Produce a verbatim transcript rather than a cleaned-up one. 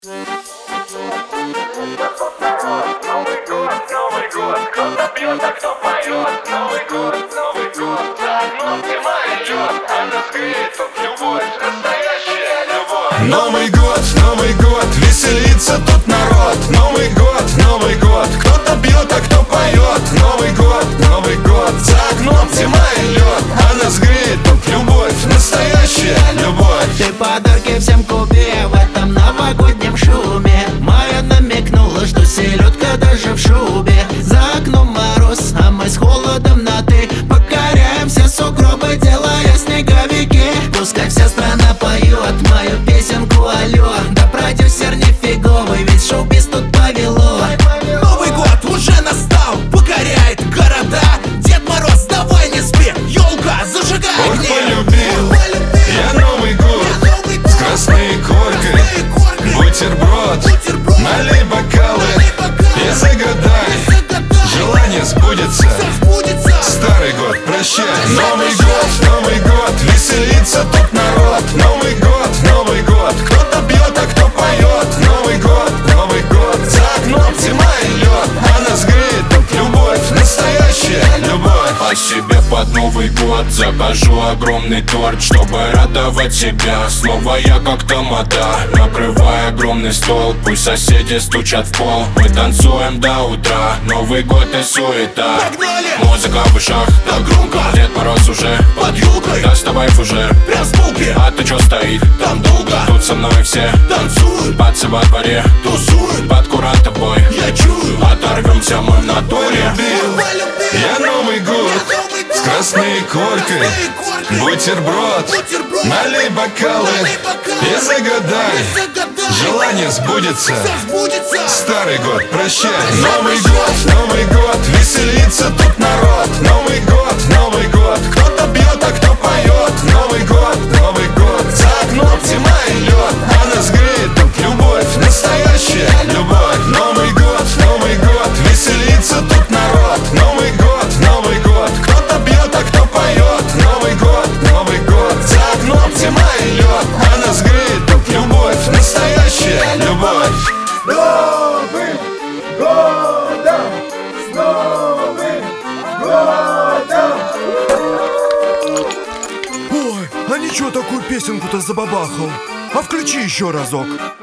Новый год, Новый год, кто-то пьет, а кто поет. Новый год, Новый год, за окном зима идет, а нас греет тут любовь, настоящая любовь. Новый год, Новый год, веселится тут народ. Новый год, Новый год, кто-то пьет, а кто поет. Новый год, Новый год, за окном зима и лед, а нас греет тут любовь, настоящая любовь. Ты подарки всем купи в этом новогоднем шуме. Майя намекнула, что селедка даже в шубе. За окном мороз, а мы с холодом на ты. Покоряем все сугробы, делая снеговики. Пускай вся страна поет мою песенку, алло. Да продюсер не фиговый, ведь шоу-биз тут повело. Новый год уже настал, покоряет города. Дед Мороз, давай не спи, елка, зажигай Ох, огни. полюбил я Новый год с красной коркой. Бутерброд, налей бокалы и загадай, желание сбудется. Старый год, прощай. Новый год, Новый год, веселится тут народ. Новый год, Новый год, кто-то пьет, а кто поет. Новый год, Новый год, за окном зима и лед, а нас греет тут любовь, настоящая любовь. А себе под Новый год закажу огромный торт, чтобы радовать себя. Снова я как тамада, накрывая огромный стол. Пусть соседи стучат в пол, мы танцуем до утра. Новый год и суета, музыка в ушах, так громко, Дед Мороз уже под елкой, доставай фужер. прям с полки, А ты чё стоит? там долго, Тут со мной все танцуют, пацы во дворе, тусуют, под курантов бой. я чую, Оторвемся мы в натуре. Я Новый год с красной коркой. Бутерброд, налей бокалы и загадай, желание сбудется. Старый год, прощай. Новый год, Новый год, веселится тут народ. Новый год, Новый год, кто-то пьет, а кто поет. Новый год, Новый год, за окном зима и лед, а нас греет тут любовь, настоящая любовь. Новый год, Новый год, веселится тут народ. Новый год, Новый год, кто-то пьет, а кто поет. Новый год, Новый год, за окном зима и лед, а нас греет тут любовь, настоящая любовь. Новым годом! С Новым годом! Ой, а ничего такую песенку-то забабахал. А включи еще разок.